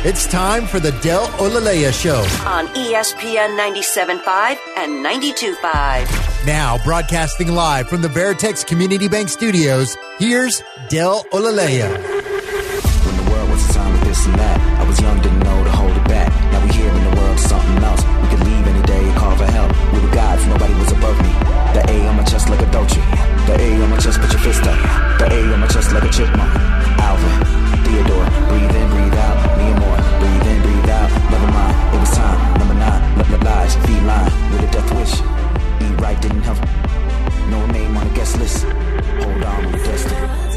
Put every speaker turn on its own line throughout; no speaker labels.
It's time for the Del Olaleya Show
on ESPN 97.5 and 92.5.
Now, broadcasting live from the Veritex Community Bank Studios, here's Del Olaleya.
When the world was a time with this and that, I was young, didn't know to hold it back. Now we here in the world, something else. We could leave any day and call for help. We were gods, nobody was above me. The A on my chest like a Dolce. The A on my chest, put your fist up. The A on my chest like a chipmunk. Alvin, Theodore, breathe in, breathe out. Me and more, breathe in, breathe out. Never mind, it was time. Number 9, let lies, feline with a death wish. Eat right didn't help. No name on the guest list. Hold on with destiny.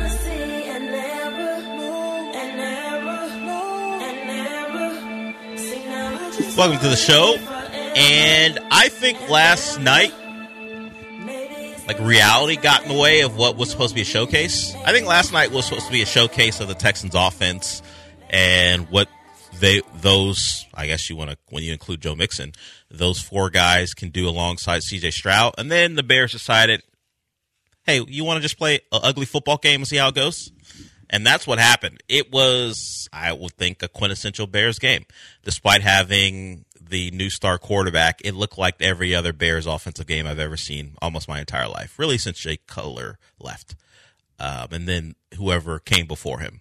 Welcome to the show. And I think last night, like, reality got in the way of what was supposed to be a showcase. I think last night was supposed to be a showcase of the Texans' offense and what those, I guess you want to, when you include Joe Mixon, those four guys can do alongside C.J. Stroud. And then the Bears decided, hey, you want to just play an ugly football game and see how it goes? And that's what happened. It was, I would think, a quintessential Bears game. Despite having the new star quarterback, it looked like every other Bears offensive game I've ever seen almost my entire life, really since Jay Cutler left. And then whoever came before him.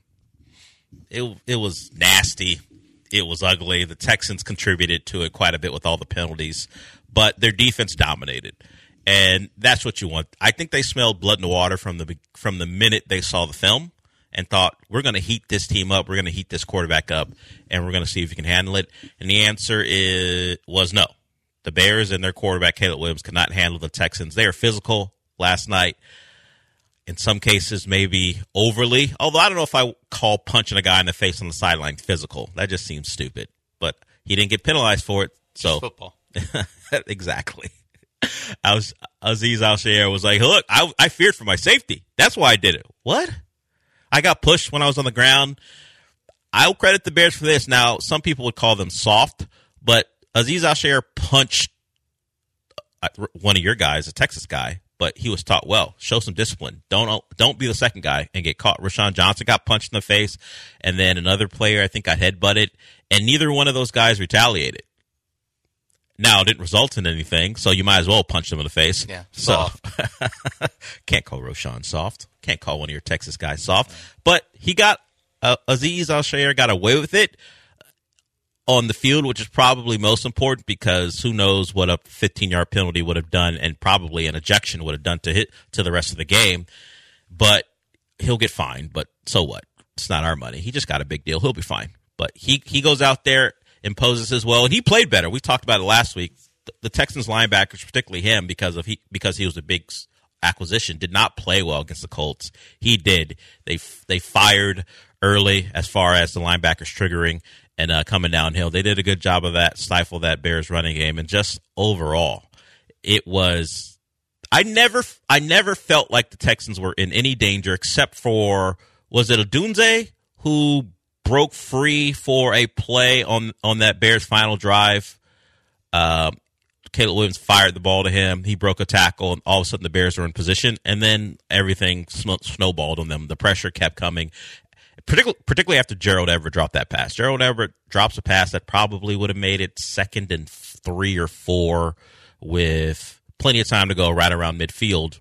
It was nasty. It was ugly. The Texans contributed to it quite a bit with all the penalties, but their defense dominated. And that's what you want. I think they smelled blood in the water from the minute they saw the film and thought, we're going to heat this team up, we're going to heat this quarterback up, and we're going to see if he can handle it. And the answer was no. The Bears and their quarterback, Caleb Williams, could not handle the Texans. They are physical last night. In some cases, maybe overly. Although I don't know if I call punching a guy in the face on the sideline physical. That just seems stupid. But he didn't get penalized for it. So
it's football.
Exactly. Azeez Al-Shaair was like, look, I feared for my safety. That's why I did it. What? I got pushed when I was on the ground. I'll credit the Bears for this. Now, some people would call them soft, but Azeez Al-Shaair punched one of your guys, a Texas guy, but he was taught well. Show some discipline. Don't be the second guy and get caught. Rashawn Johnson got punched in the face, and then another player, I think, got headbutted, and neither one of those guys retaliated. Now, it didn't result in anything, so you might as well punch them in the face.
Yeah,
soft. So, can't call Rashawn soft. Can't call one of your Texas guys soft. But he got, Azeez Al-Shaair got away with it on the field, which is probably most important because who knows what a 15-yard penalty would have done and probably an ejection would have done to the rest of the game. But he'll get fined, but so what? It's not our money. He just got a big deal. He'll be fine. But he goes out there, imposes his will, and he played better. We talked about it last week. The Texans linebackers, particularly him, because he was a big acquisition, did not play well against the Colts. He did. They fired early as far as the linebackers triggering and coming downhill. They did a good job of that, stifle that Bears running game, and just overall, it was. I never felt like the Texans were in any danger except for, was it Odunze who broke free for a play on that Bears final drive? Caleb Williams fired the ball to him. He broke a tackle, and all of a sudden the Bears were in position, and then everything snowballed on them. The pressure kept coming, particularly after Gerald Everett dropped that pass. Gerald Everett drops a pass that probably would have made it 2nd and 3 or 4 with plenty of time to go right around midfield.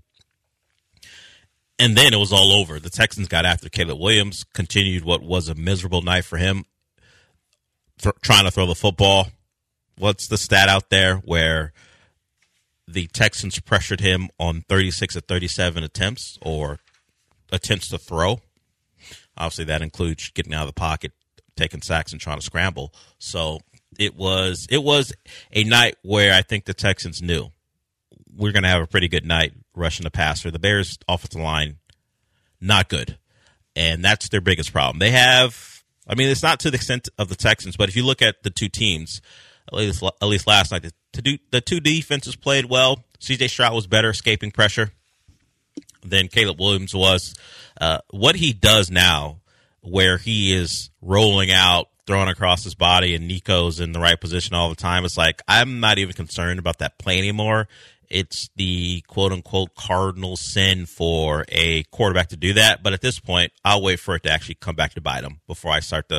And then it was all over. The Texans got after Caleb Williams, continued what was a miserable night for him, trying to throw the football. What's the stat out there where the Texans pressured him on 36 of 37 attempts or attempts to throw? Obviously, that includes getting out of the pocket, taking sacks, and trying to scramble. So it was a night where I think the Texans knew we're going to have a pretty good night rushing the passer. The Bears' offensive line, not good. And that's their biggest problem. They have, I mean, it's not to the extent of the Texans, but if you look at the two teams, at least last night, the two defenses played well. C.J. Stroud was better escaping pressure than Caleb Williams was. What he does now, where he is rolling out, throwing across his body, and Nico's in the right position all the time, it's like, I'm not even concerned about that play anymore. It's the quote-unquote cardinal sin for a quarterback to do that. But at this point, I'll wait for it to actually come back to bite him before I start to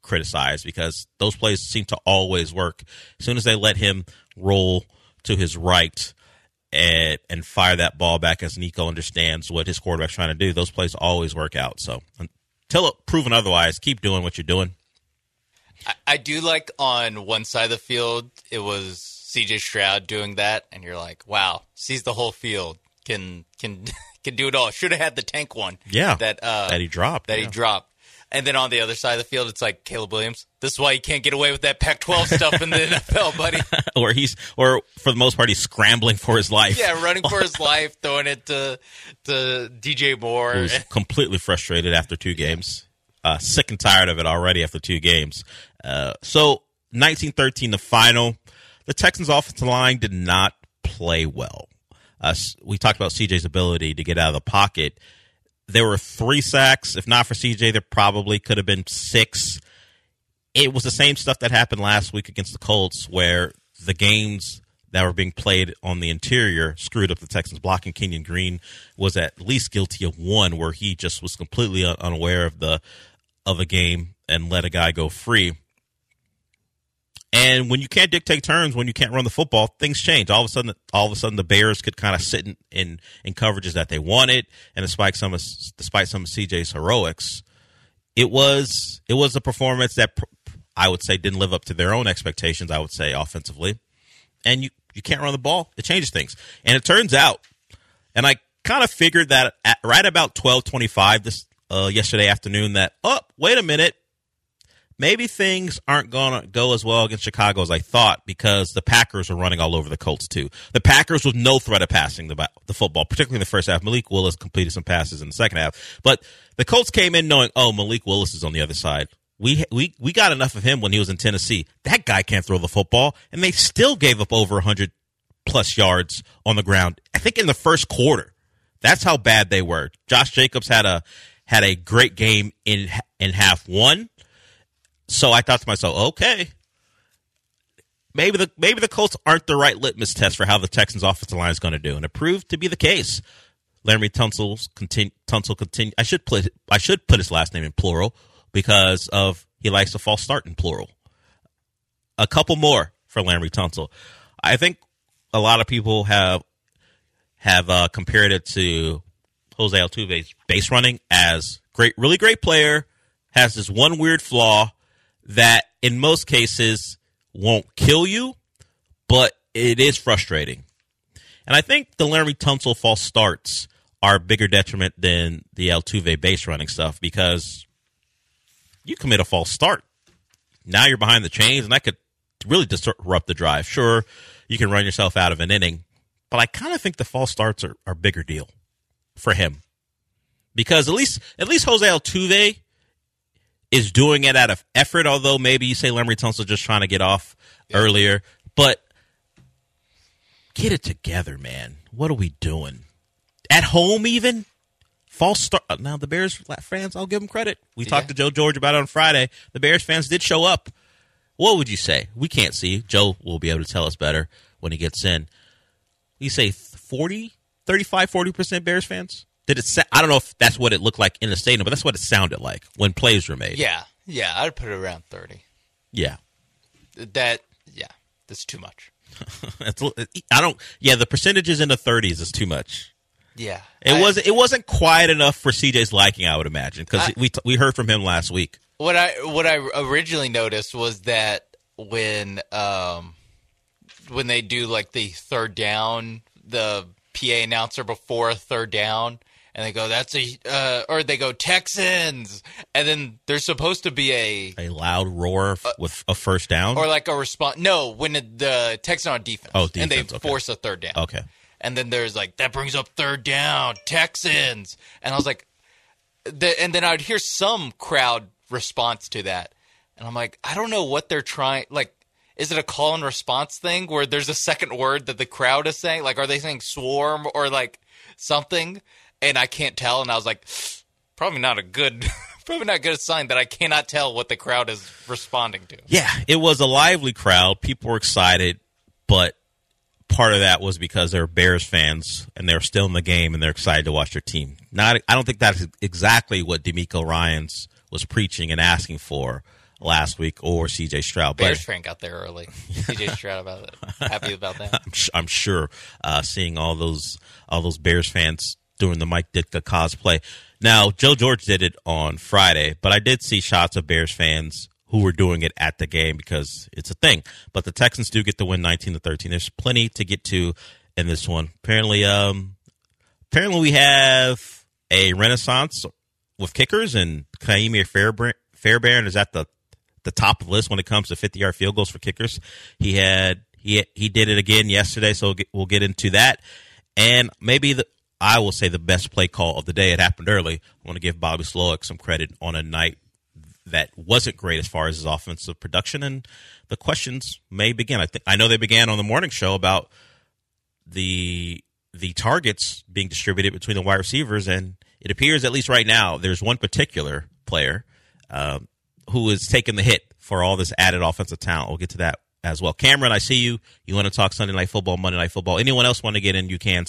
criticize because those plays seem to always work. As soon as they let him roll to his right and fire that ball back as Nico understands what his quarterback's trying to do, those plays always work out. So until proven otherwise, keep doing what you're doing.
I do like on one side of the field, it was C.J. Stroud doing that, and you're like, wow, sees the whole field, can do it all. Should have had the tank one.
Yeah,
that
he dropped.
He dropped. And then on the other side of the field, it's like Caleb Williams. This is why you can't get away with that Pac-12 stuff in the NFL, buddy.
or for the most part, he's scrambling for his life.
Yeah, running for his life, throwing it to DJ Moore.
Who's completely frustrated after 2 games. Sick and tired of it already after 2 games. So 19-13, the final. The Texans' offensive line did not play well. We talked about CJ's ability to get out of the pocket. There were 3 sacks. If not for CJ, there probably could have been 6. It was the same stuff that happened last week against the Colts, where the games that were being played on the interior screwed up the Texans' blocking. Kenyon Green was at least guilty of 1 where he just was completely unaware of a game and let a guy go free. And when you can't dictate turns, when you can't run the football, things change. All of a sudden, the Bears could kind of sit in coverages that they wanted, and despite some of CJ's heroics, it was a performance that I would say didn't live up to their own expectations. I would say offensively, and you can't run the ball, it changes things. And it turns out, and I kind of figured that at right about 12:25 this yesterday afternoon, that wait a minute. Maybe things aren't going to go as well against Chicago as I thought because the Packers are running all over the Colts too. The Packers with no threat of passing the football, particularly in the first half. Malik Willis completed some passes in the second half. But the Colts came in knowing, Malik Willis is on the other side. We got enough of him when he was in Tennessee. That guy can't throw the football. And they still gave up over 100-plus yards on the ground, I think in the first quarter. That's how bad they were. Josh Jacobs had a great game in half 1. So I thought to myself, okay, maybe the Colts aren't the right litmus test for how the Texans' offensive line is going to do, and it proved to be the case. Laremy Tunsil continue. I should put his last name in plural because he likes to false start in plural. A couple more for Laremy Tunsil. I think a lot of people have compared it to Jose Altuve's base running as really great player, has this one weird flaw that in most cases won't kill you, but it is frustrating. And I think the Laremy Tunsil false starts are a bigger detriment than the Altuve base running stuff because you commit a false start. Now you're behind the chains, and that could really disrupt the drive. Sure, you can run yourself out of an inning, but I kind of think the false starts are a bigger deal for him because at least Jose Altuve is doing it out of effort, although maybe you say Laremy Tunsil just trying to get off earlier. But get it together, man. What are we doing? At home even? False start. Now, the Bears fans, I'll give them credit. We talked to Joe George about it on Friday. The Bears fans did show up. What would you say? We can't see. Joe will be able to tell us better when he gets in. You say 40% Bears fans? I don't know if that's what it looked like in the stadium, but that's what it sounded like when plays were made.
Yeah, I'd put it around 30.
Yeah.
That's too much.
The percentages in the 30s is too much.
Yeah.
It wasn't quiet enough for CJ's liking, I would imagine, because we heard from him last week.
What I originally noticed was that when they do like the third down, the PA announcer before a third down, and they go, or they go Texans, and then there's supposed to be a
loud roar with a first down,
or like a response. No, when the Texans are on defense, and they force a third down.
Okay,
and then there's like that brings up third down, Texans, and I was like, and then I'd hear some crowd response to that, and I'm like, I don't know what they're trying. Like, is it a call and response thing where there's a second word that the crowd is saying? Like, are they saying swarm or like something? And I can't tell. And I was like, probably not a good sign that I cannot tell what the crowd is responding to.
Yeah, it was a lively crowd. People were excited, but part of that was because they're Bears fans and they're still in the game and they're excited to watch their team. I don't think that's exactly what DeMeco Ryans was preaching and asking for. last week or C.J. Stroud.
Bears fan got there early. C.J. Stroud happy about that.
I'm sure seeing all those Bears fans doing the Mike Ditka cosplay. Now, Joe George did it on Friday, but I did see shots of Bears fans who were doing it at the game because it's a thing. But the Texans do get the win 19-13. There's plenty to get to in this one. Apparently we have a renaissance with kickers, and Kaimi Fairbairn is at the top of the list when it comes to 50-yard field goals for kickers. He did it again yesterday, so we'll get into that. And maybe I will say the best play call of the day. It happened early. I want to give Bobby Slowick some credit on a night that wasn't great as far as his offensive production, and the questions may begin. I know they began on the morning show about the targets being distributed between the wide receivers, and it appears, at least right now, there's one particular player who is taking the hit for all this added offensive talent. We'll get to that as well. Cameron, I see you. You want to talk Sunday Night Football, Monday Night Football. Anyone else want to get in, you can.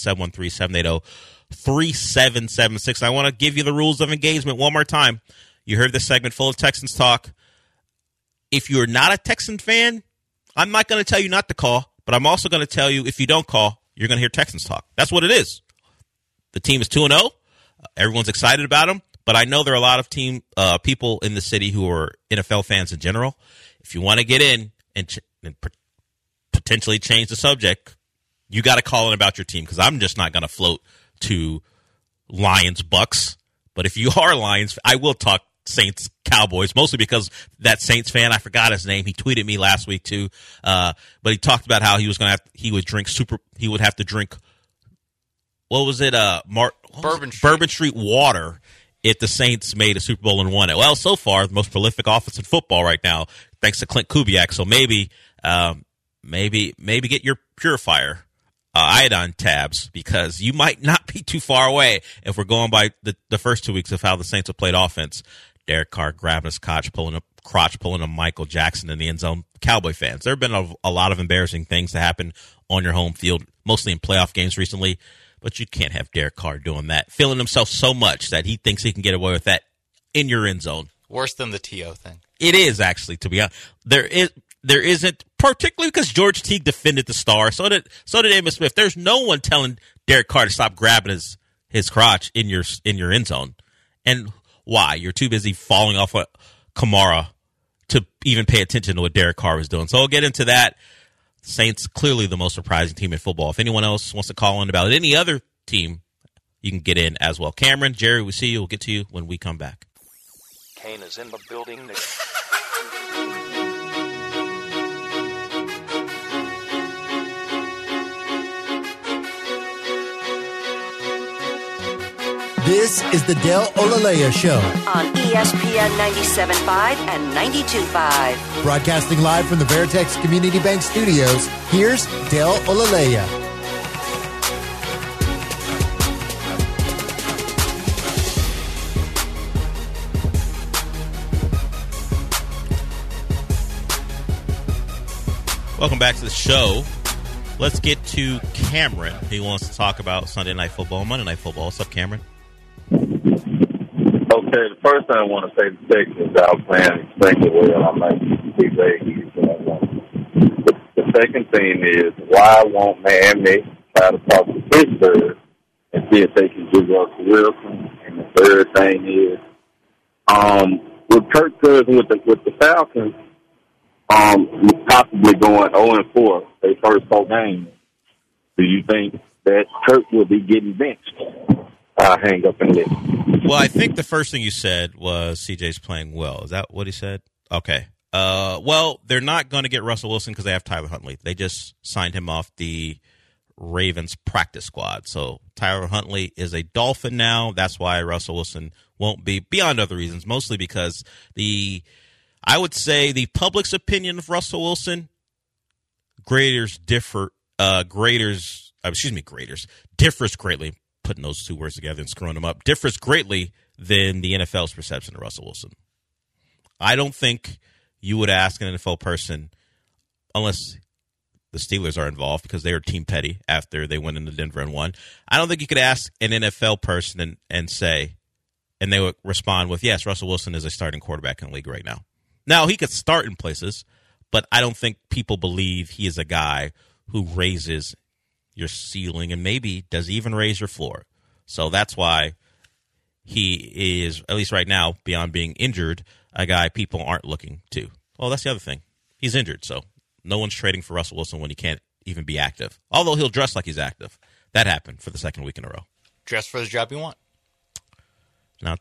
713-780-3776. I want to give you the rules of engagement one more time. You heard this segment full of Texans talk. If you're not a Texan fan, I'm not going to tell you not to call, but I'm also going to tell you if you don't call, you're going to hear Texans talk. That's what it is. The team is 2-0. Everyone's excited about them, but I know there are a lot of people in the city who are NFL fans in general. If you want to get in and potentially change the subject, you got to call in about your team, because I'm just not going to float to Lions-Bucks. But if you are Lions, I will talk Saints Cowboys, mostly because that Saints fan, I forgot his name, he tweeted me last week too, but he talked about how he would have to drink Bourbon Street water if the Saints made a Super Bowl and won it. Well, so far the most prolific offense in football right now, thanks to Clint Kubiak. So maybe get your purifier iodine tabs, because you might not be too far away if we're going by the first 2 weeks of how the Saints have played offense. Derek Carr grabbing his crotch, pulling a Michael Jackson in the end zone. Cowboy fans, there have been a lot of embarrassing things that happen on your home field, mostly in playoff games recently, but you can't have Derek Carr doing that, feeling himself so much that he thinks he can get away with that in your end zone.
Worse than the T.O. thing.
It is, actually, to be honest. There isn't, particularly because George Teague defended the star. So did Emmitt Smith. There's no one telling Derek Carr to stop grabbing his crotch in your end zone. And why? You're too busy falling off a Kamara to even pay attention to what Derek Carr was doing. So we'll get into that. Saints, clearly the most surprising team in football. If anyone else wants to call in about any other team, you can get in as well. Cameron, Jerry, we'll see you. We'll get to you when we come back.
Kane is in the building.
This is the Del Olalea Show
on ESPN 97.5 and 92.5.
Broadcasting live from the Veritex Community Bank Studios, here's Del Olalea.
Welcome back to the show. Let's get to Cameron. He wants to talk about Sunday Night Football, Monday Night Football. What's up, Cameron?
Okay, the first thing I want to say, the Texans are playing extremely well. I'm like, the second thing is, why won't Miami try to talk to Pittsburgh and see if they can do Russell Wilson? And the third thing is, with Kirk Cousins with the Falcons, possibly going 0-4 their first 4 games, do you think that Kirk will be getting benched? Hang up and listen.
Well, I think the first thing you said was CJ's playing well. Is that what he said? Okay. Well, they're not going to get Russell Wilson because they have Tyler Huntley. They just signed him off the Ravens practice squad. So Tyler Huntley is a Dolphin now. That's why Russell Wilson won't be, beyond other reasons, mostly because I would say the public's opinion of Russell Wilson, graders differs greatly. Putting those two words together and screwing them up, differs greatly than the NFL's perception of Russell Wilson. I don't think you would ask an NFL person, unless the Steelers are involved because they are team petty after they went into Denver and won. I don't think you could ask an NFL person and say, and they would respond with, yes, Russell Wilson is a starting quarterback in the league right now. Now, he could start in places, but I don't think people believe he is a guy who raises your ceiling and maybe does even raise your floor. So that's why he is, at least right now, beyond being injured, a guy people aren't looking to. Well, that's the other thing. He's injured, so no one's trading for Russell Wilson when he can't even be active. Although he'll dress like he's active. That happened for the second week in a row.
Dress for the job you want.
Not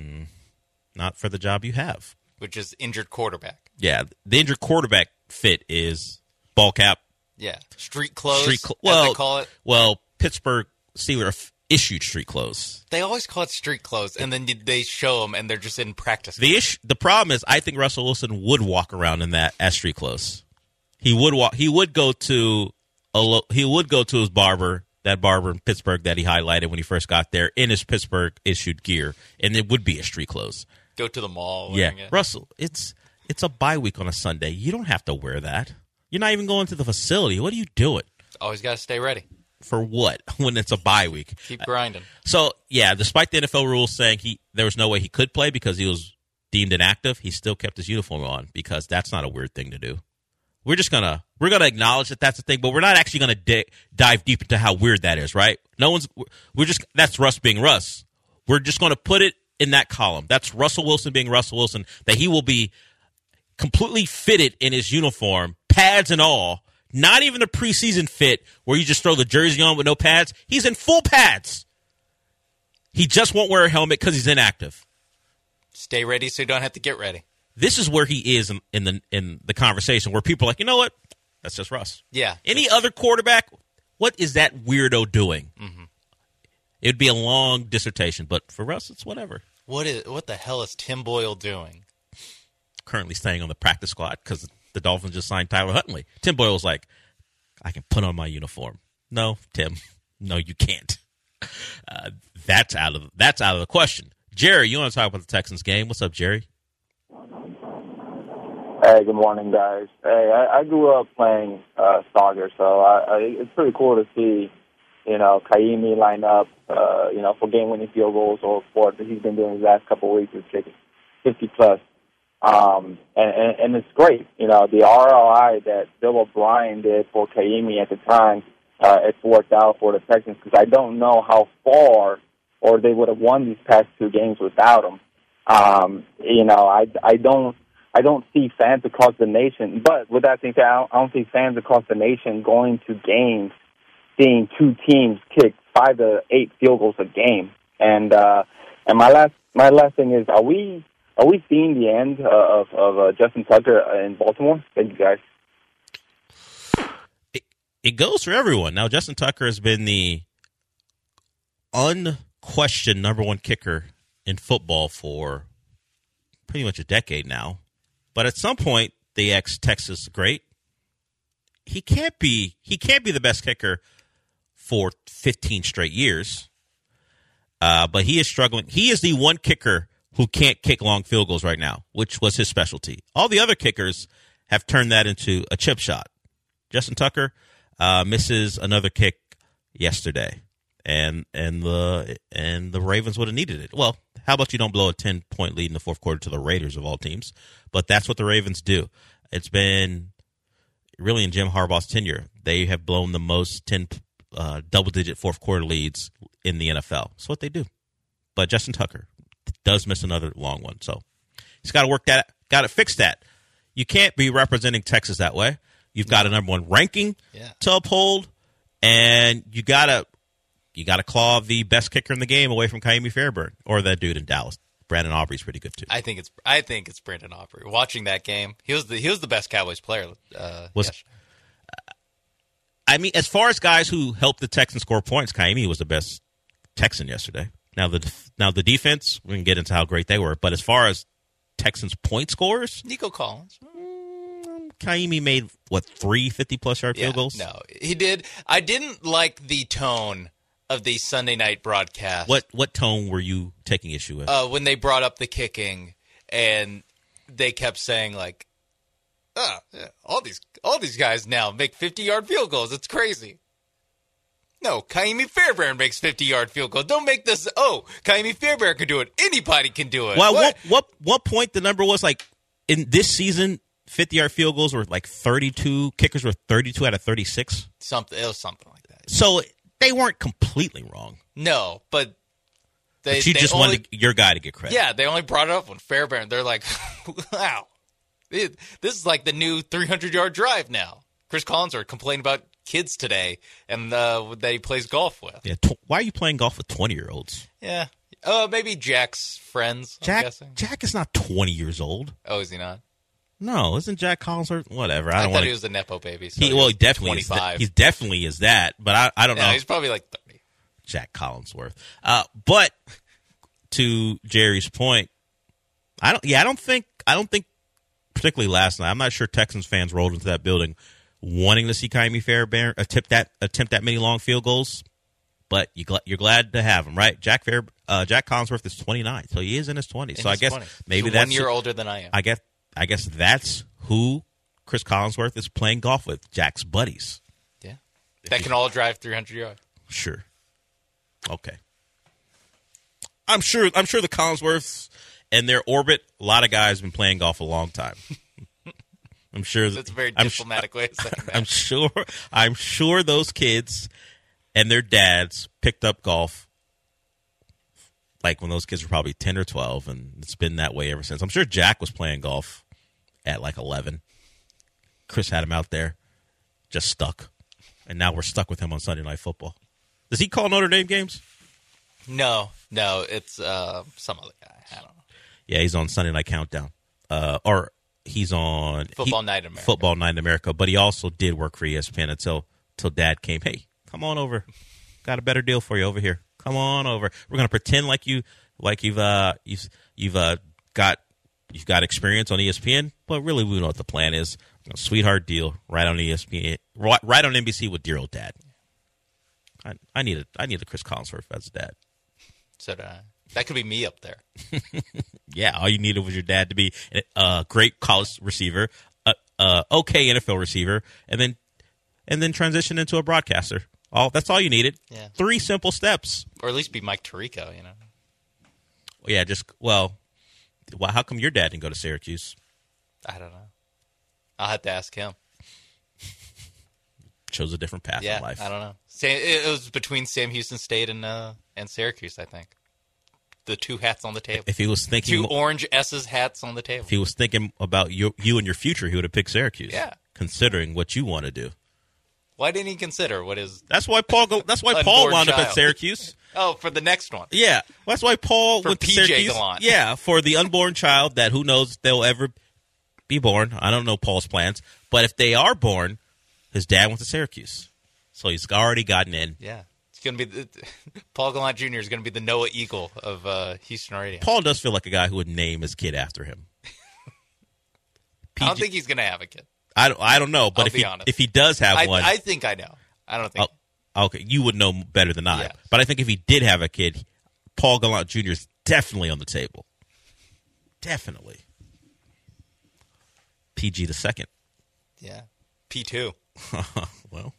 for the job you have.
Which is injured quarterback.
Yeah, the injured quarterback fit is ball cap.
Yeah, street clothes, as
well,
they call it.
Well, Pittsburgh Steelers issued street clothes.
They always call it street clothes, and then they show them, and they're just in practice.
The problem is, I think Russell Wilson would walk around in that as street clothes. He would go to his barber, that barber in Pittsburgh that he highlighted when he first got there, in his Pittsburgh issued gear, and it would be a street clothes.
Go to the mall.
Yeah,
it.
Russell, it's a bye week on a Sunday. You don't have to wear that. You're not even going to the facility. What are you doing?
Always got to stay ready.
For what? When it's a bye week.
Keep grinding.
So, yeah, despite the NFL rules saying there was no way he could play because he was deemed inactive, he still kept his uniform on because that's not a weird thing to do. We're gonna acknowledge that that's a thing, but we're not actually gonna dive deep into how weird that is, right? That's Russ being Russ. We're just gonna put it in that column. That's Russell Wilson being Russell Wilson, that he will be completely fitted in his uniform, pads and all, not even a preseason fit where you just throw the jersey on with no pads. He's in full pads. He just won't wear a helmet because he's inactive.
Stay ready so you don't have to get ready.
This is where he is in the conversation, where people are like, you know what? That's just Russ.
Yeah.
Any other quarterback, what is that weirdo doing? Mm-hmm. It would be a long dissertation, but for Russ, it's whatever.
What the hell is Tim Boyle doing?
Currently staying on the practice squad because the Dolphins just signed Tyler Huntley. Tim Boyle's like, I can put on my uniform. No, Tim. No, you can't. That's out of the question. Jerry, you want to talk about the Texans game? What's up, Jerry?
Hey, good morning, guys. Hey, I grew up playing soccer, so it's pretty cool to see, Kaimi line up, for game-winning field goals or for what he's been doing the last couple of weeks is kicking 50-plus. And it's great. The ROI that Bill O'Brien did for Kaimi at the time, it's worked out for the Texans because I don't know how far or they would have won these past two games without him. I don't see fans across the nation, but with that being said, I don't see fans across the nation going to games seeing two teams kick 5 to 8 field goals a game. And my last thing is, are we seeing the end of Justin Tucker in Baltimore? Thank you, guys.
It goes for everyone. Now, Justin Tucker has been the unquestioned number one kicker in football for pretty much a decade now. But at some point, the ex-Texas great, he can't be the best kicker for 15 straight years. But he is struggling. He is the one kicker who can't kick long field goals right now, which was his specialty. All the other kickers have turned that into a chip shot. Justin Tucker misses another kick yesterday, and the Ravens would have needed it. Well, how about you don't blow a 10-point lead in the fourth quarter to the Raiders of all teams? But that's what the Ravens do. It's been really in Jim Harbaugh's tenure. They have blown the most 10 double-digit fourth quarter leads in the NFL. That's what they do. But Justin Tucker does miss another long one, so he's got to work that, got to fix that. You can't be representing Texas that way. You've got a number one ranking to uphold, and you gotta claw the best kicker in the game away from Kaimi Fairbairn or that dude in Dallas. Brandon Aubrey's pretty good too.
I think it's Brandon Aubrey. Watching that game, he was the best Cowboys player.
I mean, as far as guys who helped the Texans score points, Kaimi was the best Texan yesterday. Now the defense, we can get into how great they were, but as far as Texans point scorers,
Nico Collins.
Kaimi made, 3 50-plus yard field goals?
No, he did. I didn't like the tone of the Sunday night broadcast.
What tone were you taking issue with?
When they brought up the kicking, and they kept saying, like, all these guys now make 50-yard field goals. It's crazy. No, Kaimi Fairbairn makes 50-yard field goals. Don't make this, Kaimi Fairbairn can do it. Anybody can do it.
Well, what point the number was like in this season, 50-yard field goals were like 32. Kickers were 32 out of 36.
It was something like that.
So they weren't completely wrong.
No, but
But you just wanted your guy to get credit.
Yeah, they only brought it up when Fairbairn. They're like, wow, this is like the new 300-yard drive now. Chris Collinsworth complained about kids today and that he plays golf with.
Yeah. Why are you playing golf with 20-year-olds?
Yeah. Maybe Jack's friends, I'm guessing.
Jack is not 20 years old.
Oh, is he not?
No, isn't Jack Collinsworth? Whatever.
I thought he was the Nepo baby. So
he definitely
25.
He definitely is that, but I don't know.
He's probably like 30.
Jack Collinsworth. But to Jerry's point, I don't think particularly last night, I'm not sure Texans fans rolled into that building wanting to see Ka'imi Fairbairn attempt that many long field goals. But you're glad to have him, right? Jack Collinsworth is 29, so he is in his 20s. So I guess
20s.
maybe
He's
that's
1 year older than I am.
I guess that's who Chris Collinsworth is playing golf with, Jack's buddies.
Yeah, that can all drive 300 yards.
Sure. Okay. I'm sure the Collinsworths and their orbit. A lot of guys have been playing golf a long time. I'm sure
that's a very diplomatic way of saying that.
I'm sure those kids and their dads picked up golf like when those kids were probably 10 or 12, and it's been that way ever since. I'm sure Jack was playing golf at like 11. Chris had him out there, just stuck. And now we're stuck with him on Sunday Night Football. Does he call Notre Dame games?
No, it's some other guy. I don't know.
Yeah, he's on Sunday Night Countdown. Or he's on
Football Night in America.
Football Night in America, but he also did work for ESPN until Dad came. Hey, come on over. Got a better deal for you over here. Come on over. We're gonna pretend like you've got experience on ESPN, but really we know what the plan is. A sweetheart deal right on ESPN, right on NBC with dear old Dad. I need a Chris Collinsworth as a dad.
So that could be me up there.
Yeah, all you needed was your dad to be a great college receiver, okay NFL receiver, and then transition into a broadcaster. That's all you needed.
Yeah.
3 simple steps.
Or at least be Mike Tirico, you know.
Yeah, how come your dad didn't go to Syracuse?
I don't know. I'll have to ask him.
Chose a different path in life.
I don't know. It was between Sam Houston State and Syracuse, I think. The 2 hats on the table.
If he was thinking
2 orange S's hats on the table.
If he was thinking about you and your future, he would have picked Syracuse.
Yeah.
Considering what you want to do.
Why didn't he consider what is?
That's why Paul wound up at Syracuse.
Oh, for the next one.
Yeah, that's why Paul went to
PJ
Syracuse.
Gallant.
Yeah, for the unborn child that who knows if they'll ever be born. I don't know Paul's plans, but if they are born, his dad went to Syracuse, so he's already gotten in.
Yeah, it's gonna be Paul Gallant Jr. is gonna be the Noah Eagle of Houston Radio.
Paul does feel like a guy who would name his kid after him.
I don't think he's gonna have a kid.
I don't know, but if he does have one,
I think I know. I don't think.
Okay, you would know better than I.
Yes.
But I think if he did have a kid, Paul Gallant Jr. is definitely on the table. Definitely. PG the second.
Yeah. P2.
Well,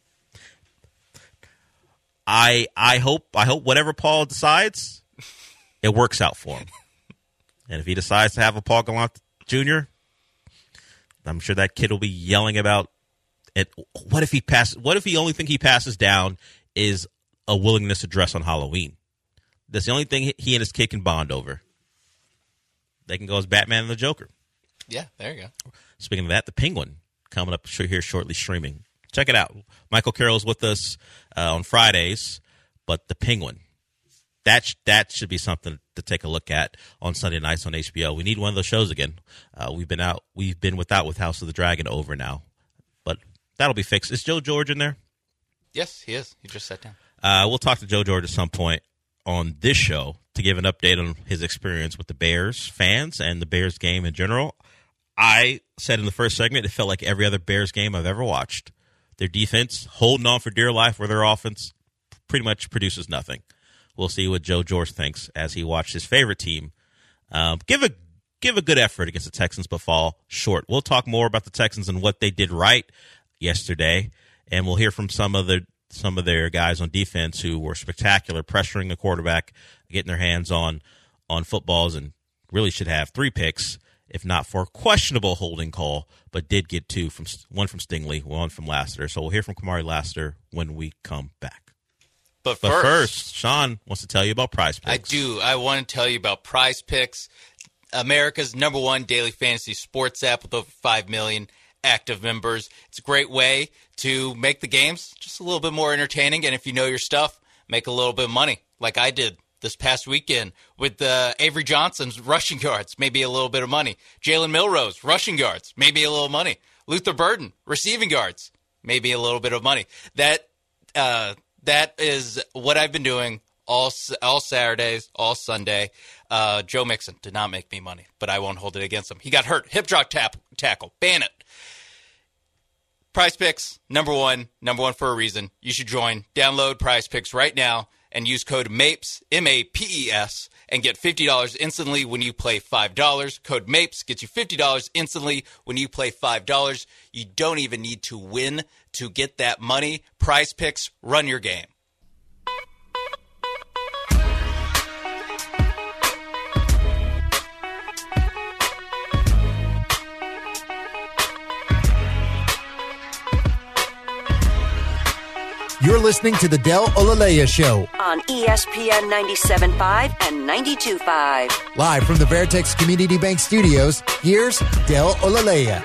I hope whatever Paul decides, it works out for him. And if he decides to have a Paul Gallant Jr., I'm sure that kid will be yelling about it. What if the only thing he passes down is a willingness to dress on Halloween? That's the only thing he and his kid can bond over. They can go as Batman and the Joker.
Yeah, there you go.
Speaking of that, The Penguin coming up here shortly streaming. Check it out. Michael Carroll's with us on Fridays, but The Penguin. That should be something to take a look at on Sunday nights on HBO. We need one of those shows again. We've been without with House of the Dragon over now, but that'll be fixed. Is Joe George in there?
Yes, he is. He just sat down.
We'll talk to Joe George at some point on this show to give an update on his experience with the Bears fans and the Bears game in general. I said in the first segment, it felt like every other Bears game I've ever watched. Their defense holding on for dear life, where their offense pretty much produces nothing. We'll see what Joe George thinks as he watched his favorite team give a good effort against the Texans, but fall short. We'll talk more about the Texans and what they did right yesterday, and we'll hear from some of their guys on defense who were spectacular, pressuring the quarterback, getting their hands on footballs, and really should have 3 picks if not for a questionable holding call, but did get two, one from Stingley, one from Lassiter. So we'll hear from Kamari Lassiter when we come back.
But
first, Sean wants to tell you about Prize Picks.
I do. I want to tell you about Prize Picks, America's #1 daily fantasy sports app with over 5 million active members. It's a great way to make the games just a little bit more entertaining, and if you know your stuff, make a little bit of money, like I did this past weekend with Avery Johnson's rushing yards, maybe a little bit of money. Jalen Milrose, rushing yards, maybe a little money. Luther Burden, receiving yards, maybe a little bit of money. That is what I've been doing all Saturdays, all Sunday. Joe Mixon did not make me money, but I won't hold it against him. He got hurt. Hip drop tackle. Ban it. Prize Picks, number one for a reason. You should join. Download Prize Picks right now and use code MAPES, M-A-P-E-S, and get $50 instantly when you play $5. Code MAPES gets you $50 instantly when you play $5. You don't even need to win to get that money. Prize Picks, run your game.
You're listening to the Del Olaleya Show.
On ESPN 97.5 and 92.5.
Live from the Veritex Community Bank Studios, here's Del Olaleya.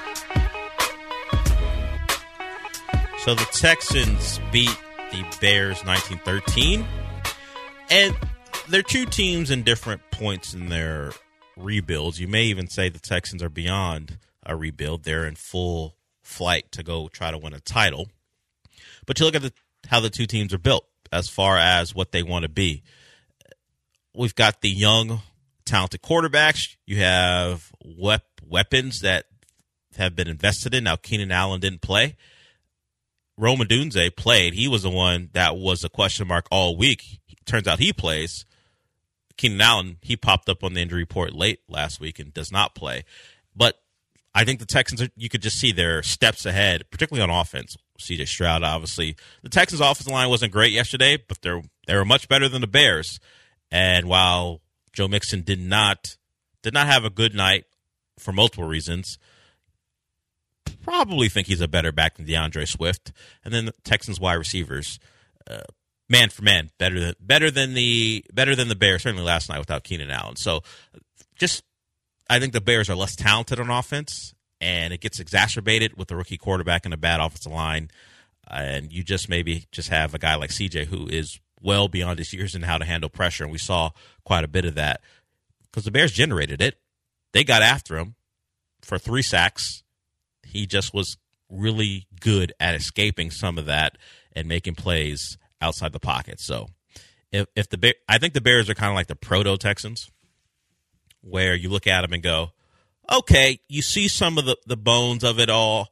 So the Texans beat the Bears 19-13. And they're two teams in different points in their rebuilds. You may even say the Texans are beyond a rebuild. They're in full flight to go try to win a title. But you look at how the two teams are built as far as what they want to be. We've got the young, talented quarterbacks. You have weapons that have been invested in. Now, Keenan Allen didn't play. Rome Odunze played. He was the one that was a question mark all week. Turns out he plays. Keenan Allen, he popped up on the injury report late last week and does not play. But I think the Texans, you could just see their steps ahead, particularly on offense. C.J. Stroud, obviously. The Texans' offensive line wasn't great yesterday, but they were much better than the Bears. And while Joe Mixon did not have a good night for multiple reasons, probably think he's a better back than DeAndre Swift. And then the Texans' wide receivers, man for man, better than the Bears, certainly last night without Keenan Allen. So I think the Bears are less talented on offense. And it gets exacerbated with the rookie quarterback and a bad offensive line. And you maybe have a guy like CJ who is well beyond his years in how to handle pressure. And we saw quite a bit of that because the Bears generated it. They got after him for 3 sacks. He just was really good at escaping some of that and making plays outside the pocket. So I think the Bears are kind of like the proto-Texans where you look at them and go, okay, you see some of the bones of it all.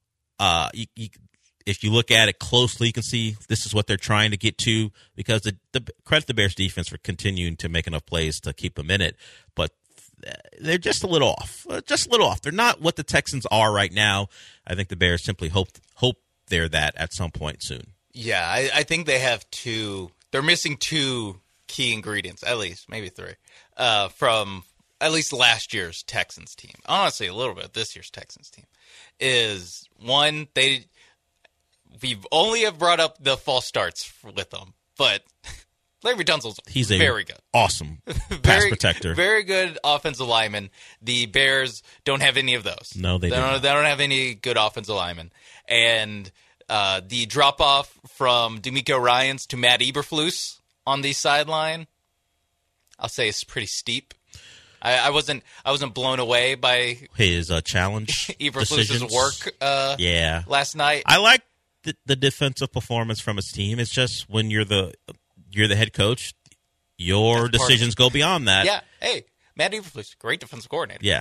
If you look at it closely, you can see this is what they're trying to get to because the credit the Bears defense for continuing to make enough plays to keep them in it. But they're just a little off. They're not what the Texans are right now. I think the Bears simply hope they're that at some point soon.
Yeah, I think they have they're missing 2 key ingredients, at least, maybe 3, from at least last year's Texans team. Honestly, a little bit of this year's Texans team is one, we've only have brought up the false starts with them, but Larry Tunsil's very good.
Awesome pass protector.
Very good offensive lineman. The Bears don't have any of those.
No, they don't.
They don't have any good offensive linemen. And the drop-off from D'Amico Ryans to Matt Eberflus on the sideline, I'll say it's pretty steep. I wasn't blown away by
his challenge
Eberflus's work last night.
I like the defensive performance from his team. It's just when you're the head coach, your decisions go beyond that.
Yeah. Hey, Matt Eberflus, great defensive coordinator.
Yeah.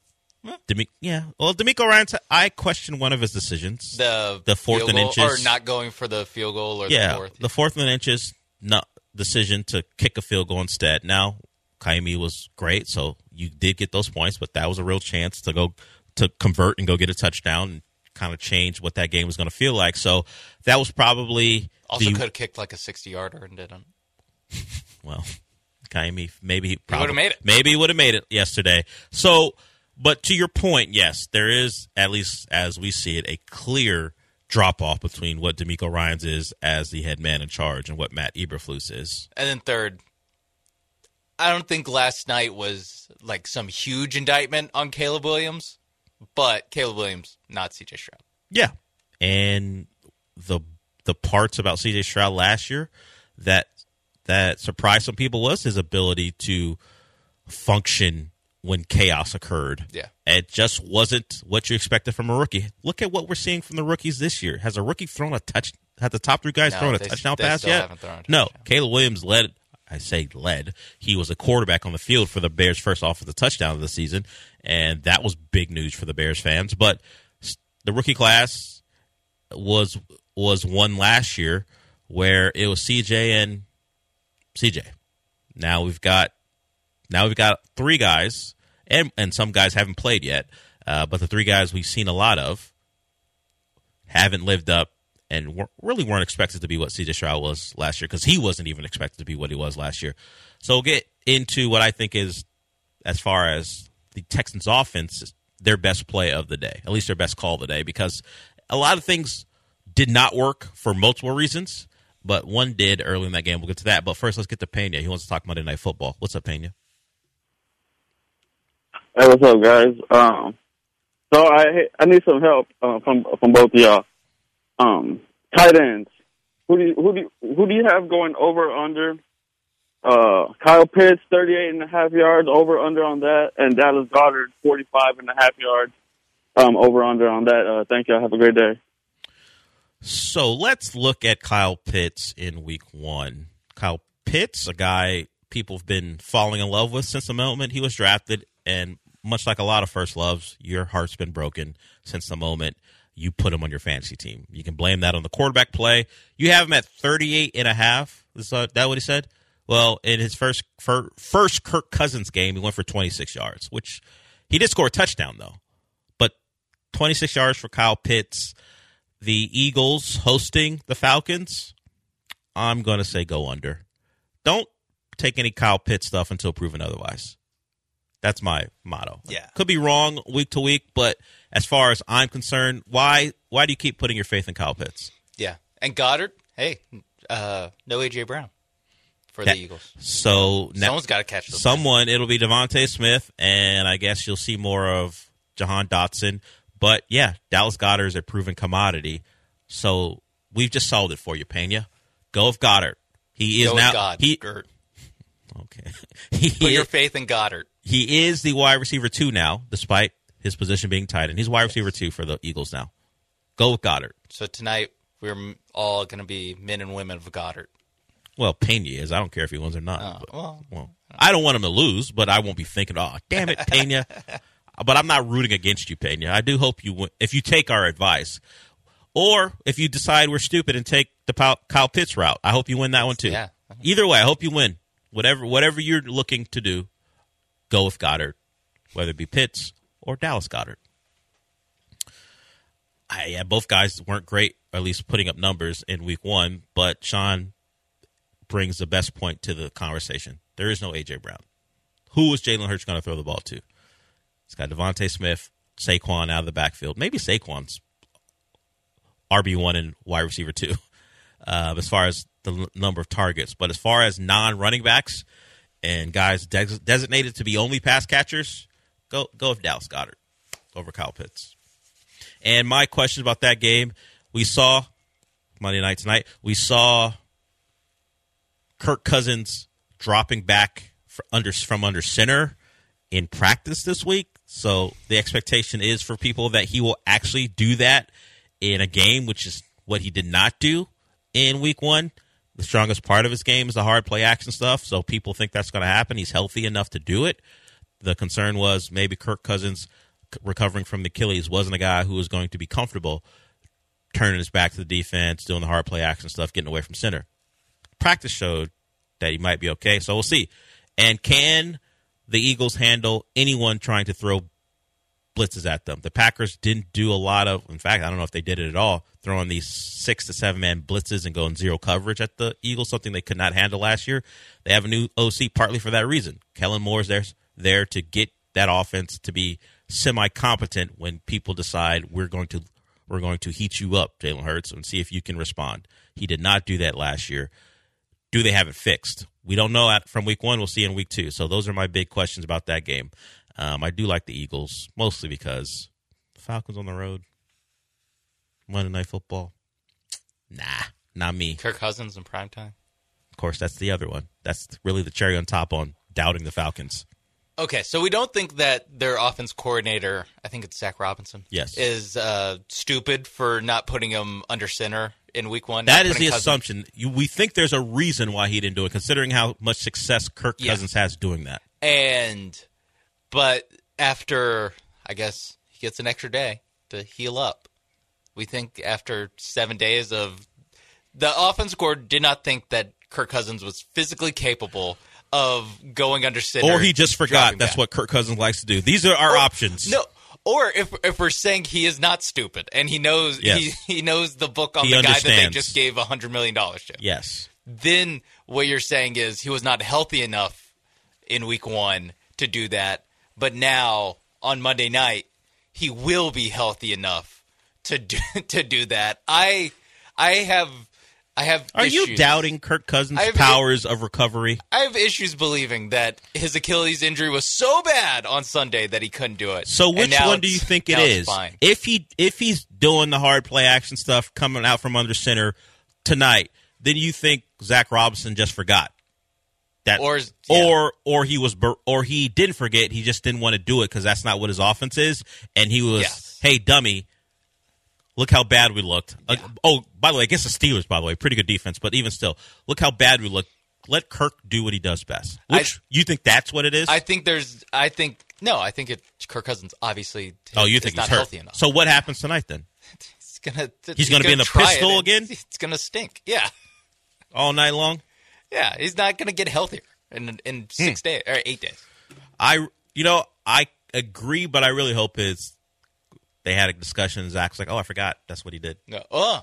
Well, D'Amico Ryans, I question one of his decisions. The 4th and inches.
Or not going for the field goal or the 4th.
The 4th and inches decision to kick a field goal instead. Now, Kaimi was great, so you did get those points, but that was a real chance to convert and go get a touchdown and kind of change what that game was going to feel like. So that was probably
also could have kicked like a 60-yarder and didn't.
Well, Kaimi maybe he
would have made it.
Maybe he would have made it yesterday. So But to your point, yes, there is, at least as we see it, a clear drop-off between what D'Amico Ryans is as the head man in charge and what Matt Eberflus is.
And then third, I don't think last night was like some huge indictment on Caleb Williams, but Caleb Williams, not C.J. Stroud.
Yeah. And the parts about C.J. Stroud last year that surprised some people was his ability to function when chaos occurred.
Yeah.
It just wasn't what you expected from a rookie. Look at what we're seeing from the rookies this year. Has a rookie thrown a touch? Had the top three guys thrown a touchdown pass yet? No. Caleb Williams led. He was a quarterback on the field for the Bears' first offensive touchdown of the season, and that was big news for the Bears fans. But the rookie class was one last year where it was CJ and CJ. Now we've got three guys, and some guys haven't played yet, but the three guys we've seen a lot of haven't lived up and really weren't expected to be what C.J. Stroud was last year, because he wasn't even expected to be what he was last year. So we'll get into what I think is, as far as the Texans' offense, their best play of the day, at least their best call of the day, because a lot of things did not work for multiple reasons, but one did early in that game. We'll get to that. But first, let's get to Pena. He wants to talk Monday Night Football. What's up, Pena?
Hey, what's up, guys? So I need some help from both of y'all. Tight ends. Who do you have going over under? Kyle Pitts 38.5 yards over under on that, and Dallas Goedert 45.5 yards over under on that. Thank you. Have a great day.
So let's look at Kyle Pitts in Week 1. Kyle Pitts, a guy people have been falling in love with since the moment he was drafted, and much like a lot of first loves, your heart's been broken since the moment you put him on your fantasy team. You can blame that on the quarterback play. You have him at 38.5. Is that what he said? Well, in his first Kirk Cousins game, he went for 26 yards, which he did score a touchdown, though. But 26 yards for Kyle Pitts. The Eagles hosting the Falcons, I'm going to say go under. Don't take any Kyle Pitts stuff until proven otherwise. That's my motto.
Yeah.
Could be wrong week to week, but as far as I'm concerned, why do you keep putting your faith in Kyle Pitts?
Yeah. And Goddard, hey, no A.J. Brown for the Eagles.
So now
someone's got to catch them.
It'll be Devontae Smith, and I guess you'll see more of Jahan Dotson. But, yeah, Dallas Goedert is a proven commodity. So we've just solved it for you, Pena. Go with Goddard. He is now.
Goddard.
Okay.
Put your faith in Goddard.
He is the wide receiver 2 now, despite his position being tight end. He's wide receiver 2 for the Eagles now. Go with Goddard.
So tonight we're all going to be men and women of Goddard.
Well, Pena is. I don't care if he wins or not. Well, I don't want him to lose, but I won't be thinking, oh, damn it, Pena. But I'm not rooting against you, Pena. I do hope you win if you take our advice. Or if you decide we're stupid and take the Kyle Pitts route. I hope you win that one too.
Yeah.
Either way, I hope you win. Whatever you're looking to do, go with Goddard, whether it be Pitts or Dallas Goedert. Both guys weren't great, or at least putting up numbers in Week 1, but Sean brings the best point to the conversation. There is no A.J. Brown. Who is Jalen Hurts going to throw the ball to? He's got Devontae Smith, Saquon out of the backfield. Maybe Saquon's RB1 and wide receiver 2 as far as the number of targets. But as far as non-running backs and guys designated to be only pass catchers, go with Dallas Goedert over Kyle Pitts. And my question about that game, we saw Monday night tonight, we saw Kirk Cousins dropping back from under center in practice this week. So the expectation is for people that he will actually do that in a game, which is what he did not do in Week 1. The strongest part of his game is the hard play action stuff, so people think that's going to happen. He's healthy enough to do it. The concern was maybe Kirk Cousins recovering from the Achilles wasn't a guy who was going to be comfortable turning his back to the defense, doing the hard play action stuff, getting away from center. Practice showed that he might be okay, so we'll see. And can the Eagles handle anyone trying to throw blitzes at them? The Packers didn't do a lot of, in fact, I don't know if they did it at all, throwing these 6 to 7 man blitzes and going zero coverage at the Eagles, something they could not handle last year. They have a new OC partly for that reason. Kellen Moore's there to get that offense to be semi-competent when people decide we're going to heat you up, Jalen Hurts, and see if you can respond. He did not do that last year. Do they have it fixed? We don't know from week 1. We'll see in week 2. So those are my big questions about that game. I do like the Eagles, mostly because the Falcons on the road, Monday Night Football. Nah, not me.
Kirk Cousins in primetime.
Of course, that's the other one. That's really the cherry on top on doubting the Falcons.
Okay, so we don't think that their offense coordinator, I think it's Zach Robinson,
yes,
is stupid for not putting him under center in week 1.
That is the assumption. We think there's a reason why he didn't do it, considering how much success Kirk Cousins has doing that.
But after, I guess, he gets an extra day to heal up. We think after 7 days of the offense coordinator did not think that Kirk Cousins was physically capable of going under center.
Or he just forgot. That's what Kirk Cousins likes to do. These are our options.
No. Or if we're saying he is not stupid and he knows he knows the book on the guy that they just gave $100 million to.
Yes.
Then what you're saying is he was not healthy enough in week 1 to do that. But now on Monday night, he will be healthy enough to do that. I have
Are
issues.
you doubting Kirk Cousins' powers of recovery?
I have issues believing that his Achilles injury was so bad on Sunday that he couldn't do it.
So which one do you think it is?
Fine.
If he's doing the hard play action stuff, coming out from under center tonight, then you think Zach Robinson just forgot that, or he didn't forget. He just didn't want to do it because that's not what his offense is, and he was, hey dummy. Look how bad we looked. Yeah. By the way, against the Steelers, by the way, pretty good defense, but even still, look how bad we looked. Let Kirk do what he does best. You think that's what it is?
I think Kirk Cousins obviously.
You think he's
not
hurt?
Healthy enough.
So what happens tonight then?
He's
gonna be in the pistol again.
It's gonna stink. Yeah,
all night long.
Yeah, he's not gonna get healthier in 6 days or 8 days.
I agree, but I really hope it's. They had a discussion, and Zach's like, I forgot. That's what he did.
No.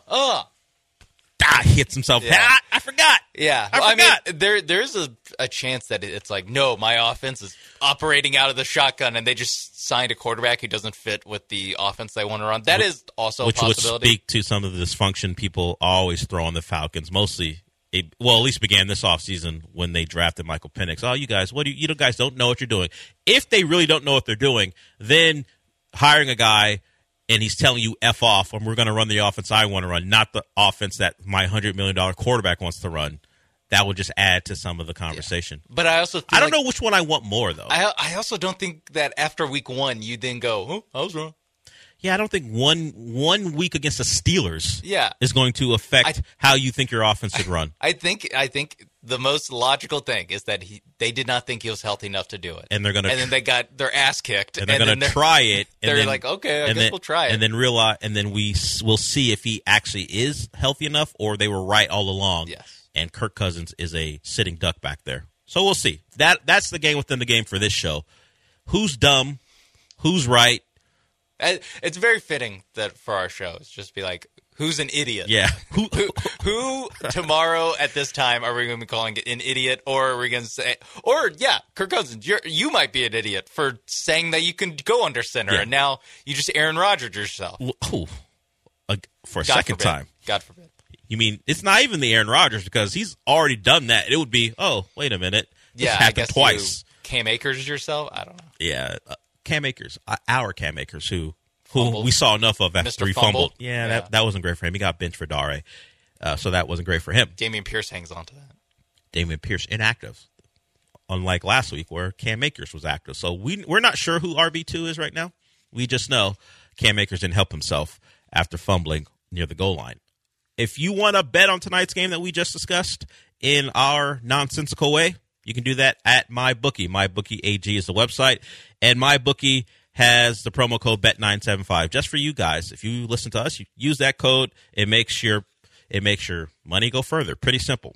Hits himself.
Yeah.
I forgot.
Yeah.
I forgot.
I mean, there's a chance that it's like, no, my offense is operating out of the shotgun, and they just signed a quarterback who doesn't fit with the offense they want to run. That is also a possibility.
Which would speak to some of the dysfunction people always throw on the Falcons, mostly. At least began this offseason when they drafted Michael Penix. Oh, you guys, you guys don't know what you're doing. If they really don't know what they're doing, then hiring a guy and he's telling you F off and we're going to run the offense I want to run, not the offense that my $100 million quarterback wants to run, that will just add to some of the conversation.
Yeah. But I also
I don't know which one I want more, though.
I also don't think that after week 1 you then go, I was wrong.
Yeah, I don't think one week against the Steelers is going to affect how you think your offense should run.
I think the most logical thing is that they did not think he was healthy enough to do it.
And
then they got their ass kicked.
And they're going to try it.
They're like, okay, I guess we'll try it.
And then realize, and then we'll see if he actually is healthy enough or they were right all along.
Yes.
And Kirk Cousins is a sitting duck back there. So we'll see. That's the game within the game for this show. Who's dumb? Who's right?
It's very fitting that for our show, it's just be like, who's an idiot?
Yeah.
Who tomorrow at this time are we going to be calling an idiot, or are we going to say, Kirk Cousins, you might be an idiot for saying that you can go under center, and now you just Aaron Rodgers yourself.
For a second time.
God forbid.
You mean it's not even the Aaron Rodgers because he's already done that. It would be, wait a minute. This happened twice.
Cam Akers yourself? I don't know.
Yeah. Cam Akers, our Cam Akers, who we saw enough of after he fumbled. Yeah, that wasn't great for him. He got benched for Dare, so that wasn't great for him.
Dameon Pierce hangs on to that.
Dameon Pierce inactive, unlike last week where Cam Akers was active. So we're not sure who RB2 is right now. We just know Cam Akers didn't help himself after fumbling near the goal line. If you want to bet on tonight's game that we just discussed in our nonsensical way, you can do that at MyBookie. MyBookie AG is the website, and MyBookie has the promo code BET975 just for you guys. If you listen to us, you use that code. It makes your money go further. Pretty simple.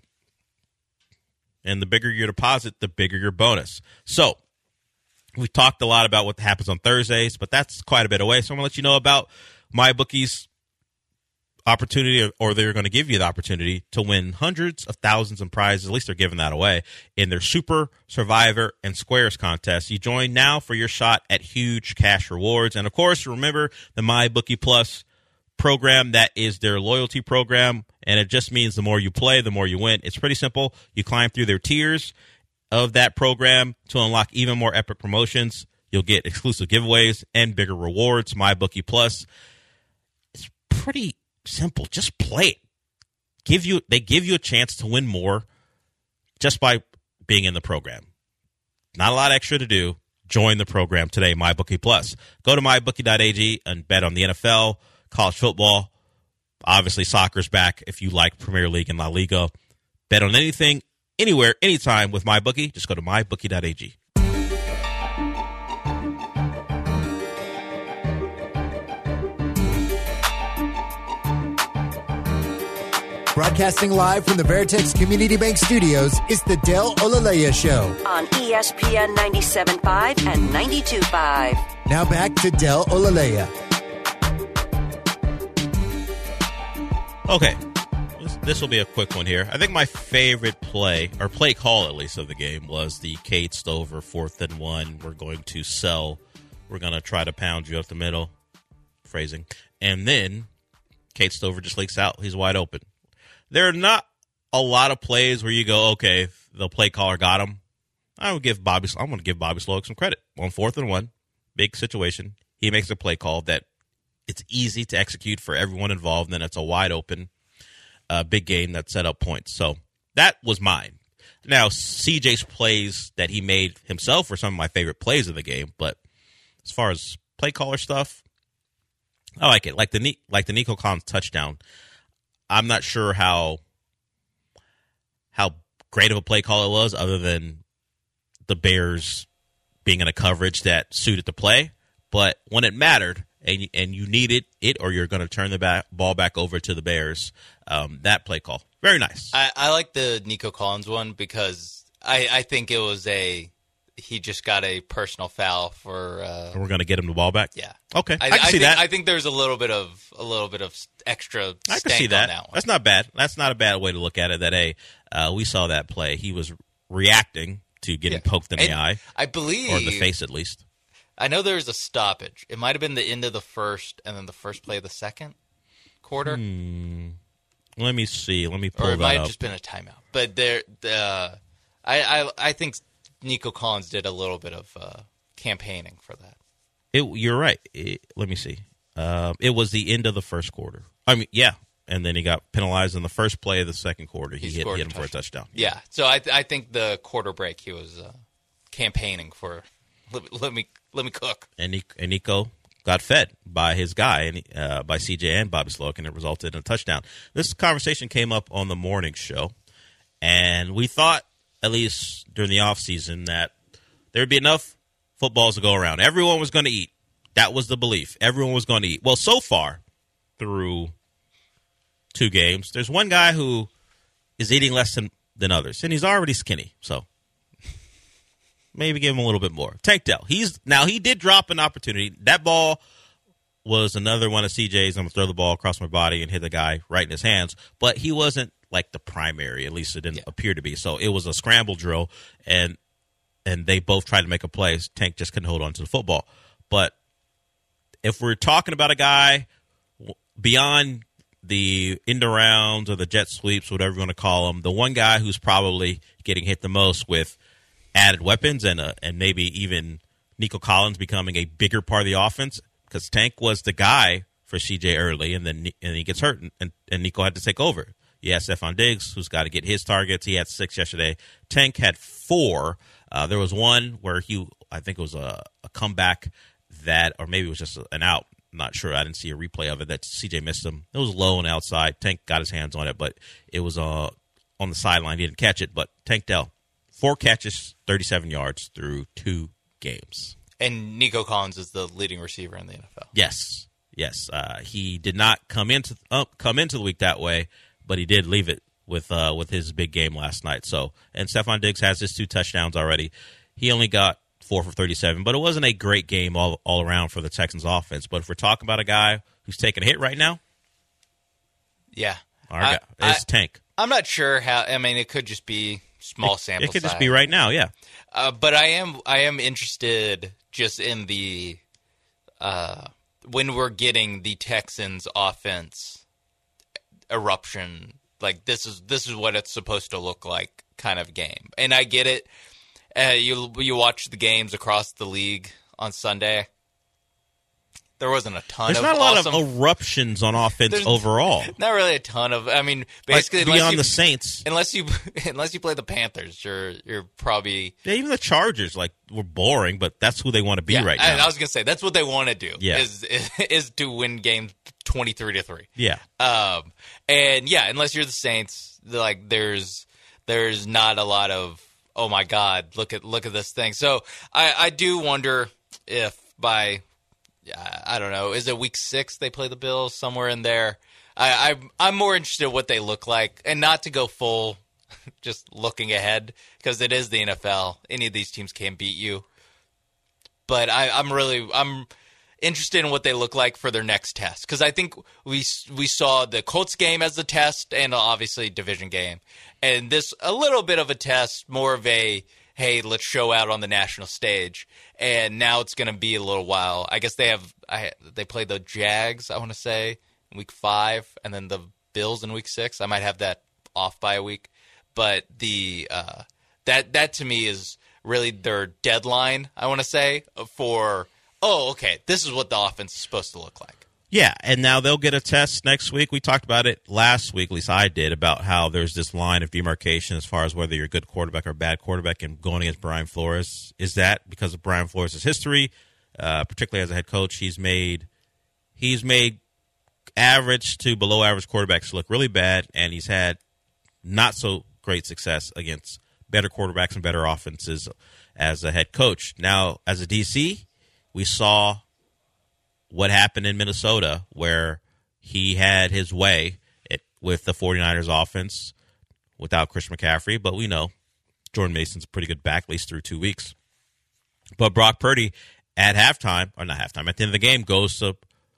And the bigger your deposit, the bigger your bonus. So we've talked a lot about what happens on Thursdays, but that's quite a bit away. So I'm going to let you know about MyBookie's opportunity, or they're going to give you the opportunity to win hundreds of thousands in prizes. At least they're giving that away in their Super Survivor and Squares contest. You join now for your shot at huge cash rewards. And of course, remember the MyBookie Plus program. That is their loyalty program, and it just means the more you play, the more you win. It's pretty simple. You climb through their tiers of that program to unlock even more epic promotions. You'll get exclusive giveaways and bigger rewards. MyBookie Plus, it's pretty simple. Just play it. They give you a chance to win more just by being in the program. Not a lot extra to do. Join the program today, MyBookie Plus. Go to mybookie.ag and bet on the NFL, college football. Obviously, soccer's back if you like Premier League and La Liga. Bet on anything, anywhere, anytime with MyBookie. Just go to mybookie.ag.
Broadcasting live from the Veritex Community Bank Studios, it's the Del Olaleya Show.
On ESPN 97.5 and 92.5.
Now back to Del Olaleya.
Okay, this will be a quick one here. I think my favorite play, or play call at least, of the game was the Cade Stover 4th and 1. We're going to sell. We're going to try to pound you up the middle. Phrasing. And then Cade Stover just leaks out. He's wide open. There are not a lot of plays where you go, okay, the play caller got him. I'm going to give Bobby Slowick some credit. On 4th and 1, big situation. He makes a play call that it's easy to execute for everyone involved, and then it's a wide open big game that set up points. So that was mine. Now, CJ's plays that he made himself were some of my favorite plays of the game, but as far as play caller stuff, I like it. Like the Nico Collins touchdown. I'm not sure how great of a play call it was, other than the Bears being in a coverage that suited the play. But when it mattered and you needed it, or you're going to turn the ball back over to the Bears, that play call, very nice.
I like the Nico Collins one because I think it was he just got a personal foul for.
We're going to get him the ball back.
Yeah.
Okay. I can see that.
I think there's a little bit of extra.
I can see
that. On that one.
That's not bad. That's not a bad way to look at it. That we saw that play. He was reacting to getting poked in the eye.
I believe,
or in the face at least.
I know there was a stoppage. It might have been the end of the first, and then the first play of the second quarter.
Let me see. Let me pull that up.
Or it might have just been a timeout. But I think Nico Collins did a little bit of campaigning for that.
You're right. Let me see. It was the end of the first quarter. I mean, yeah. And then he got penalized in the first play of the second quarter. He hit him for a touchdown.
Yeah. So I think the quarter break he was campaigning for. Let me cook.
And Nico got fed by his guy, by CJ and Bobby Slowick, and it resulted in a touchdown. This conversation came up on the morning show, and we thought, at least during the offseason, that there would be enough footballs to go around. Everyone was going to eat. That was the belief. Everyone was going to eat. Well, so far, through 2 games, there's one guy who is eating less than others, and he's already skinny, so maybe give him a little bit more. Tank Dell. He did drop an opportunity. That ball was another one of CJ's. I'm going to throw the ball across my body and hit the guy right in his hands, but he wasn't like the primary. At least it didn't appear to be. So it was a scramble drill, and they both tried to make a play. Tank just couldn't hold on to the football. But if we're talking about a guy beyond the end arounds or the jet sweeps, whatever you want to call them, the one guy who's probably getting hit the most with added weapons and maybe even Nico Collins becoming a bigger part of the offense, because Tank was the guy for CJ early, and then he gets hurt, and Nico had to take over. You have Stephon Diggs, who's got to get his targets. He had 6 yesterday. Tank had 4. There was one where I think it was a comeback or maybe it was just an out. I'm not sure. I didn't see a replay of it that CJ missed him. It was low and outside. Tank got his hands on it, but it was on the sideline. He didn't catch it, but Tank Dell, 4 catches, 37 yards through 2 games.
And Nico Collins is the leading receiver in the NFL.
Yes. He did not come into the week that way, but he did leave it with his big game last night. So, and Stephon Diggs has his 2 touchdowns already. He only got 4 for 37, but it wasn't a great game all around for the Texans offense. But if we're talking about a guy who's taking a hit right now,
Yeah.
Our guy is Tank.
I'm not sure how. I mean, it could just be small sample
It could
size.
just be right now, yeah.
But I am interested just in the when we're getting the Texans offense eruption. Like this is what it's supposed to look like, kind of game. And I get it. You watch the games across the league on Sunday. There wasn't a ton.
There's not a lot of eruptions on offense overall.
Not really a ton of. I mean, basically,
like beyond the Saints,
unless you play the Panthers, you're probably
even the Chargers were boring, but that's who they want to be right now.
I was gonna say that's what they want to do.
Yeah.
is to win games 23-3.
Yeah.
And yeah, unless you're the Saints, like there's not a lot of, oh my God, look at this thing. So I do wonder if by, I don't know, is it week 6 they play the Bills, somewhere in there? I'm more interested in what they look like, and not to go full just looking ahead, because it is the NFL. Any of these teams can beat you. But I'm interested in what they look like for their next test, because I think we saw the Colts game as the test, and obviously division game, and this a little bit of a test, more of a, hey, let's show out on the national stage. And now it's going to be a little while. I guess they play the Jags, I want to say, in week 5, and then the Bills in week 6. I might have that off by a week, but the that to me is really their deadline, I want to say, for, oh, okay, this is what the offense is supposed to look like.
Yeah, and now they'll get a test next week. We talked about it last week, at least I did, about how there's this line of demarcation as far as whether you're a good quarterback or a bad quarterback, and going against Brian Flores. Is that because of Brian Flores' history, particularly as a head coach? He's made average to below average quarterbacks look really bad, and he's had not so great success against better quarterbacks and better offenses as a head coach. Now, as a DC, we saw what happened in Minnesota, where he had his way with the 49ers offense without Christian McCaffrey. But we know Jordan Mason's a pretty good back, at least through 2 weeks. But Brock Purdy at halftime, or not halftime, at the end of the game, goes to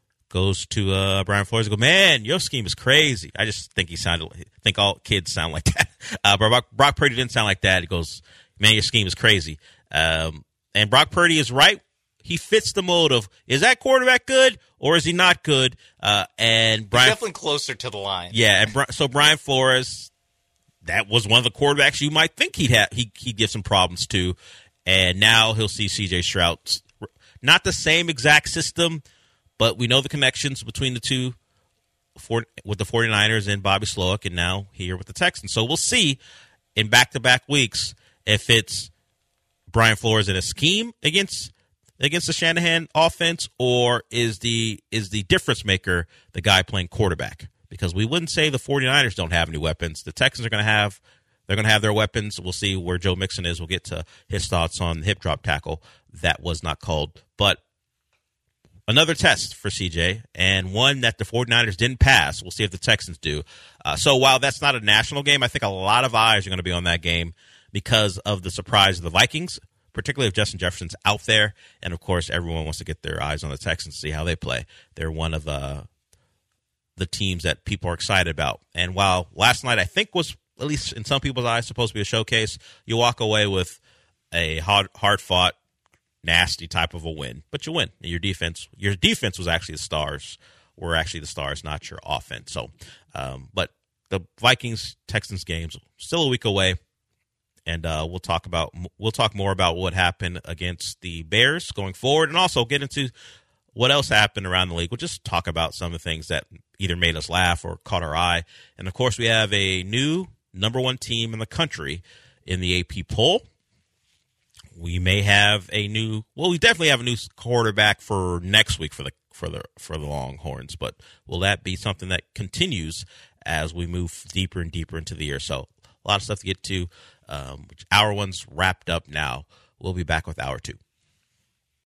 Brian Flores and goes, man, your scheme is crazy. I just think think all kids sound like that. But Brock Purdy didn't sound like that. He goes, man, your scheme is crazy. And Brock Purdy is right. He fits the mold of, is that quarterback good or is he not good? And Brian,
he's definitely closer to the line.
Yeah, and so Brian Flores, that was one of the quarterbacks you might think he'd give some problems to, and now he'll see C.J. Stroud. Not the same exact system, but we know the connections between the two with the 49ers and Bobby Slowick, and now here with the Texans. So we'll see in back-to-back weeks if it's Brian Flores in a scheme against the Shanahan offense, or is the difference maker the guy playing quarterback? Because we wouldn't say the 49ers don't have any weapons. The Texans are going to have their weapons. We'll see where Joe Mixon is. We'll get to his thoughts on the hip drop tackle. That was not called. But another test for CJ, and one that the 49ers didn't pass. We'll see if the Texans do. So while that's not a national game, I think a lot of eyes are going to be on that game because of the surprise of the Vikings, particularly if Justin Jefferson's out there. And, of course, everyone wants to get their eyes on the Texans to see how they play. They're one of the teams that people are excited about. And while last night I think was, at least in some people's eyes, supposed to be a showcase, you walk away with a hard-fought, nasty type of a win. But you win. Your defense was actually the stars. Were actually the stars, not your offense. So, but the Vikings-Texans game's still a week away. And we'll talk more about what happened against the Bears going forward, and also get into what else happened around the league. We'll just talk about some of the things that either made us laugh or caught our eye. And of course, we have a new number 1 team in the country in the AP poll. We may have we definitely have a new quarterback for next week for the Longhorns. But will that be something that continues as we move deeper and deeper into the year? So a lot of stuff to get to. Hour 1's wrapped up now. We'll be back with Hour 2.